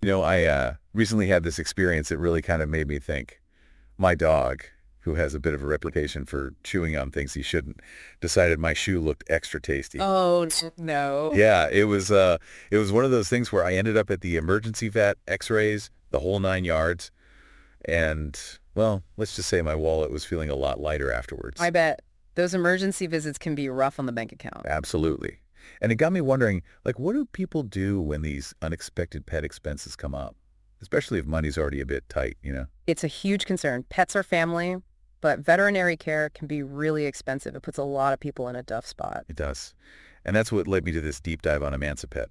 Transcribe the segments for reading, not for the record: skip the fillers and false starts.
I recently had this experience that really kind of made me think. My dog, who has a bit of a reputation for chewing on things he shouldn't, decided my shoe looked extra tasty. Oh, no. Yeah, it was one of those things where I ended up at the emergency vet, x-rays, the whole 9 yards, and, well, let's just say my wallet was feeling a lot lighter afterwards. I bet those emergency visits can be rough on the bank account. Absolutely. And it got me wondering, like, what do people do when these unexpected pet expenses come up? Especially if money's already a bit tight. It's a huge concern. Pets are family, but veterinary care can be really expensive. It puts a lot of people in a tough spot. It does. And that's what led me to this deep dive on Emancipet.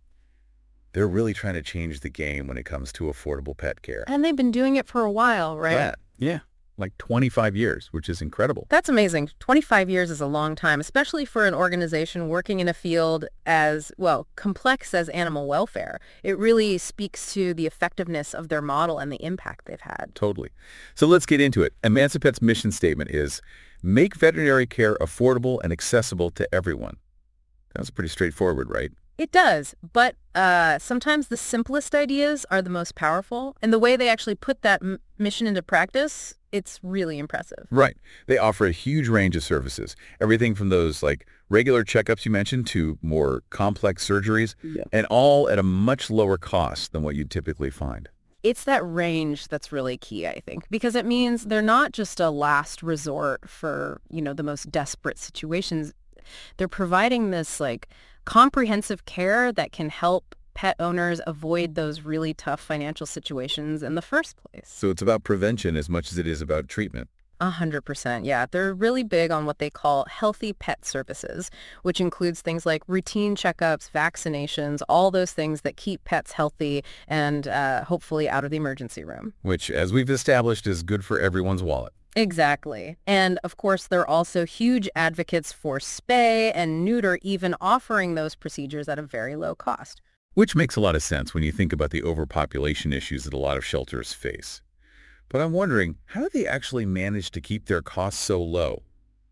They're really trying to change the game when it comes to affordable pet care. And they've been doing it for a while, right? Yeah, like 25 years, which is incredible. That's amazing. 25 years is a long time, especially for an organization working in a field as, well, complex as animal welfare. It really speaks to the effectiveness of their model and the impact they've had. Totally. So let's get into it. Emancipet's mission statement is, make veterinary care affordable and accessible to everyone. That's pretty straightforward, right? It does, but sometimes the simplest ideas are the most powerful, and the way they actually put that mission into practice, it's really impressive. Right. They offer a huge range of services, everything from those like regular checkups you mentioned to more complex surgeries, and all at a much lower cost than what you'd typically find. It's that range that's really key, I think, because it means they're not just a last resort for, the most desperate situations. They're providing this comprehensive care that can help pet owners avoid those really tough financial situations in the first place. So it's about prevention as much as it is about treatment. 100%, yeah. They're really big on what they call healthy pet services, which includes things like routine checkups, vaccinations, all those things that keep pets healthy and hopefully out of the emergency room. Which, as we've established, is good for everyone's wallet. Exactly. And of course, they're also huge advocates for spay and neuter, even offering those procedures at a very low cost. Which makes a lot of sense when you think about the overpopulation issues that a lot of shelters face. But I'm wondering, how do they actually manage to keep their costs so low?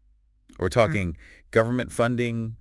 We're talking government funding,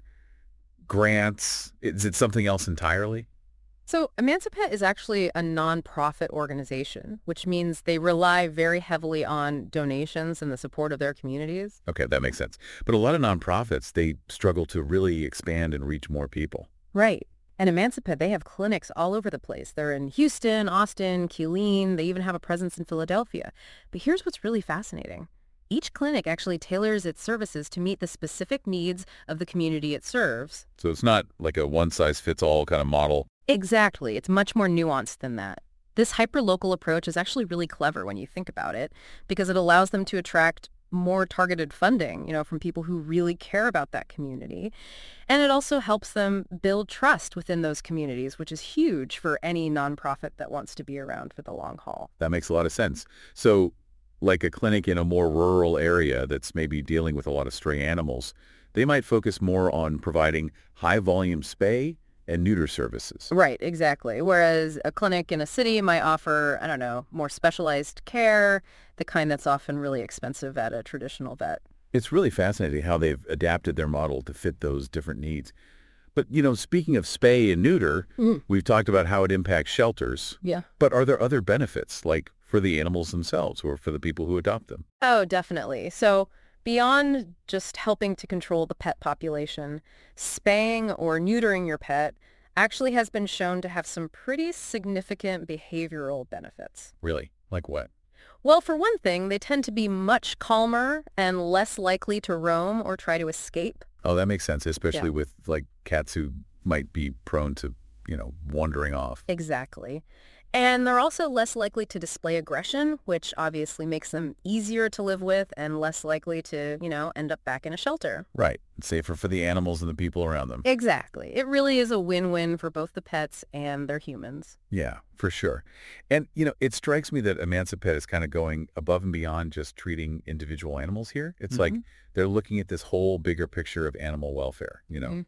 grants. Is it something else entirely? So Emancipet is actually a nonprofit organization, which means they rely very heavily on donations and the support of their communities. Okay, that makes sense. But a lot of nonprofits, they struggle to really expand and reach more people. Right. And Emancipet, they have clinics all over the place. They're in Houston, Austin, Killeen. They even have a presence in Philadelphia. But here's what's really fascinating. Each clinic actually tailors its services to meet the specific needs of the community it serves. So it's not like a one-size-fits-all kind of model. Exactly. It's much more nuanced than that. This hyper-local approach is actually really clever when you think about it, because it allows them to attract more targeted funding, from people who really care about that community. And it also helps them build trust within those communities, which is huge for any nonprofit that wants to be around for the long haul. That makes a lot of sense. So like a clinic in a more rural area that's maybe dealing with a lot of stray animals, they might focus more on providing high-volume spay and neuter services. Right, exactly. Whereas a clinic in a city might offer, more specialized care, the kind that's often really expensive at a traditional vet. It's really fascinating how they've adapted their model to fit those different needs. But, speaking of spay and neuter, we've talked about how it impacts shelters. Yeah. But are there other benefits, like for the animals themselves or for the people who adopt them? Oh, definitely. So beyond just helping to control the pet population, spaying or neutering your pet actually has been shown to have some pretty significant behavioral benefits. Really? Like what? Well, for one thing, they tend to be much calmer and less likely to roam or try to escape. Oh, that makes sense, especially with like cats who might be prone to, wandering off. Exactly. And they're also less likely to display aggression, which obviously makes them easier to live with and less likely to, end up back in a shelter. Right. It's safer for the animals and the people around them. Exactly. It really is a win-win for both the pets and their humans. Yeah, for sure. And, it strikes me that Emancipet is kind of going above and beyond just treating individual animals here. It's like they're looking at this whole bigger picture of animal welfare,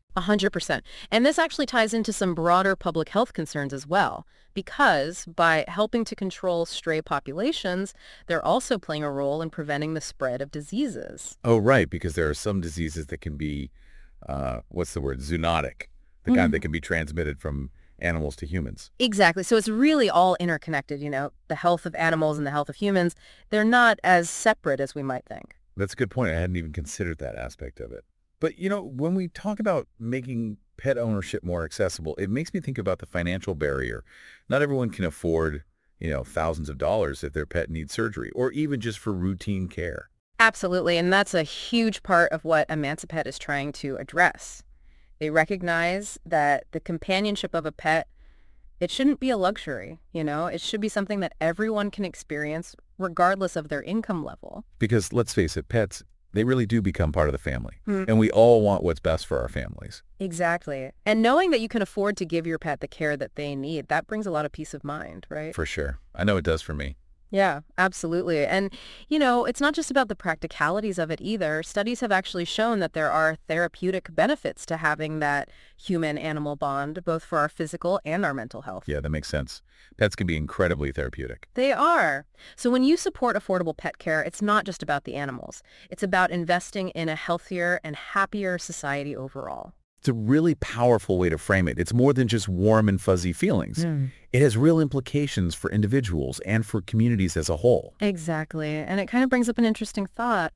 100%. And this actually ties into some broader public health concerns as well, because by helping to control stray populations, they're also playing a role in preventing the spread of diseases. Oh, right, because there are some diseases that can be, what's the word, zoonotic, the kind that can be transmitted from animals to humans. Exactly. So it's really all interconnected, the health of animals and the health of humans. They're not as separate as we might think. That's a good point. I hadn't even considered that aspect of it. But, when we talk about making pet ownership more accessible, it makes me think about the financial barrier. Not everyone can afford, thousands of dollars if their pet needs surgery or even just for routine care. Absolutely. And that's a huge part of what Emancipet is trying to address. They recognize that the companionship of a pet, it shouldn't be a luxury, It should be something that everyone can experience regardless of their income level. Because let's face it, pets, they really do become part of the family. And we all want what's best for our families. Exactly. And knowing that you can afford to give your pet the care that they need, that brings a lot of peace of mind, right? For sure. I know it does for me. Yeah, absolutely. And, it's not just about the practicalities of it either. Studies have actually shown that there are therapeutic benefits to having that human-animal bond, both for our physical and our mental health. Yeah, that makes sense. Pets can be incredibly therapeutic. They are. So when you support affordable pet care, it's not just about the animals. It's about investing in a healthier and happier society overall. It's a really powerful way to frame it. It's more than just warm and fuzzy feelings. It has real implications for individuals and for communities as a whole. Exactly. And it kind of brings up an interesting thought.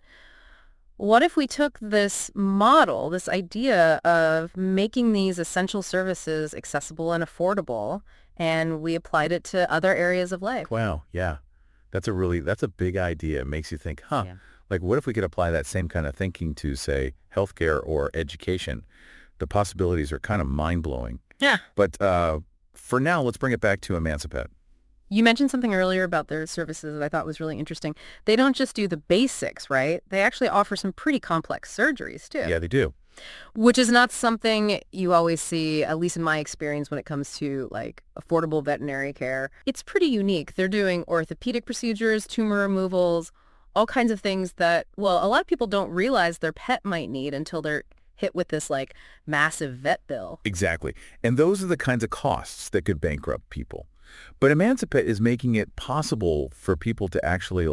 What if we took this model, this idea of making these essential services accessible and affordable, and we applied it to other areas of life? Wow, yeah. That's a big idea. It makes you think, Yeah. like what if we could apply that same kind of thinking to, say, healthcare or education? The possibilities are kind of mind-blowing. Yeah. But for now, let's bring it back to Emancipet. You mentioned something earlier about their services that I thought was really interesting. They don't just do the basics, right? They actually offer some pretty complex surgeries, too. Yeah, they do. Which is not something you always see, at least in my experience, when it comes to, affordable veterinary care. It's pretty unique. They're doing orthopedic procedures, tumor removals, all kinds of things that, well, a lot of people don't realize their pet might need until they're hit with this massive vet bill. Exactly. And those are the kinds of costs that could bankrupt people. But Emancipet is making it possible for people to actually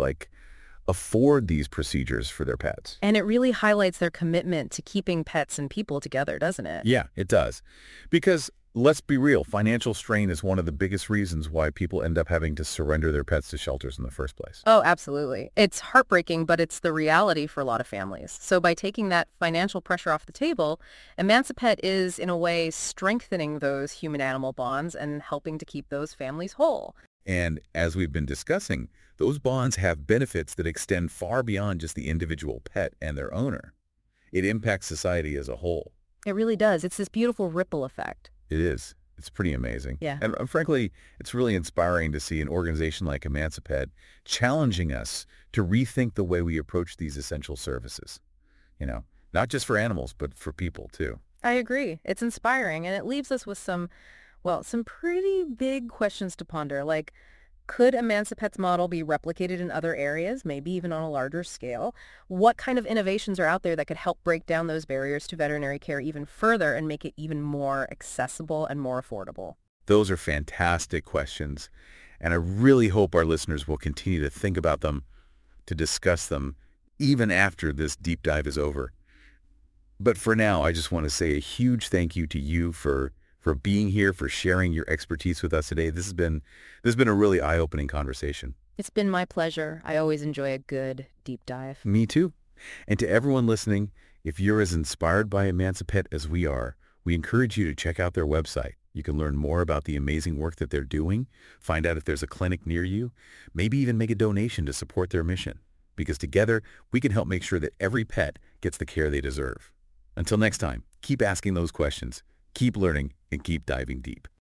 afford these procedures for their pets. And it really highlights their commitment to keeping pets and people together, doesn't it? Yeah, it does. Because let's be real, financial strain is one of the biggest reasons why people end up having to surrender their pets to shelters in the first place. Oh, absolutely. It's heartbreaking, but it's the reality for a lot of families. So by taking that financial pressure off the table, Emancipet is, in a way, strengthening those human-animal bonds and helping to keep those families whole. And as we've been discussing, those bonds have benefits that extend far beyond just the individual pet and their owner. It impacts society as a whole. It really does. It's this beautiful ripple effect. It is. It's pretty amazing. Yeah. And frankly, it's really inspiring to see an organization like Emancipet challenging us to rethink the way we approach these essential services. Not just for animals, but for people too. I agree. It's inspiring, and it leaves us with some pretty big questions to ponder, could Emancipet's model be replicated in other areas, maybe even on a larger scale? What kind of innovations are out there that could help break down those barriers to veterinary care even further and make it even more accessible and more affordable? Those are fantastic questions, and I really hope our listeners will continue to think about them, to discuss them, even after this deep dive is over. But for now, I just want to say a huge thank you to you for being here, for sharing your expertise with us today. This has been a really eye-opening conversation. It's been my pleasure. I always enjoy a good deep dive. Me too. And to everyone listening, if you're as inspired by Emancipet as we are, we encourage you to check out their website. You can learn more about the amazing work that they're doing, find out if there's a clinic near you, maybe even make a donation to support their mission. Because together, we can help make sure that every pet gets the care they deserve. Until next time, keep asking those questions, keep learning, and keep diving deep.